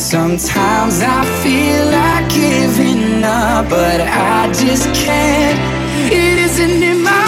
Sometimes I feel like giving up, but I just can't. It isn't in my